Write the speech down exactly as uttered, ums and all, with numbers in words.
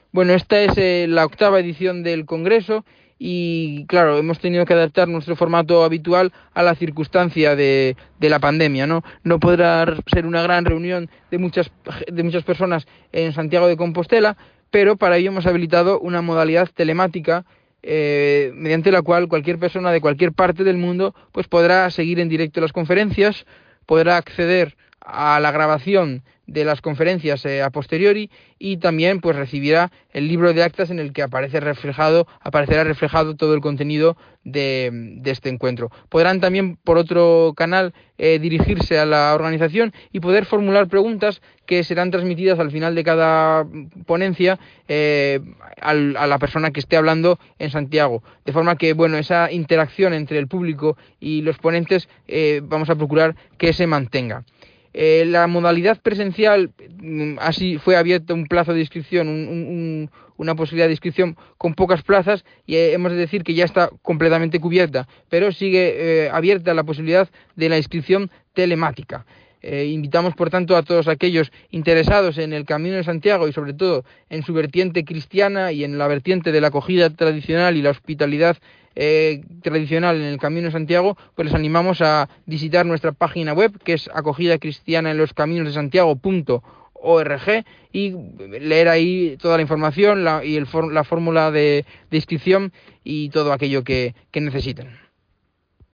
Bueno, esta es eh, la octava edición del Congreso y, claro, hemos tenido que adaptar nuestro formato habitual a la circunstancia de, de la pandemia, ¿no? No podrá ser una gran reunión de muchas, de muchas personas en Santiago de Compostela, pero para ello hemos habilitado una modalidad telemática eh, mediante la cual cualquier persona de cualquier parte del mundo pues podrá seguir en directo las conferencias, podrá acceder a la grabación de las conferencias eh, a posteriori y también pues recibirá el libro de actas en el que aparece reflejado, aparecerá reflejado todo el contenido de, de este encuentro. Podrán también por otro canal eh, dirigirse a la organización y poder formular preguntas que serán transmitidas al final de cada ponencia eh, al, a la persona que esté hablando en Santiago. De forma que, bueno, esa interacción entre el público y los ponentes eh, vamos a procurar que se mantenga. Eh, la modalidad presencial así fue abierto un plazo de inscripción, un, un, una posibilidad de inscripción con pocas plazas y eh, hemos de decir que ya está completamente cubierta, pero sigue eh, abierta la posibilidad de la inscripción telemática. Eh, invitamos, por tanto, a todos aquellos interesados en el Camino de Santiago y, sobre todo, en su vertiente cristiana y en la vertiente de la acogida tradicional y la hospitalidad eh, tradicional en el Camino de Santiago, pues les animamos a visitar nuestra página web, que es acogida cristiana en los caminos de Santiago punto org, y leer ahí toda la información la, y el, la fórmula de, de inscripción y todo aquello que, que necesiten.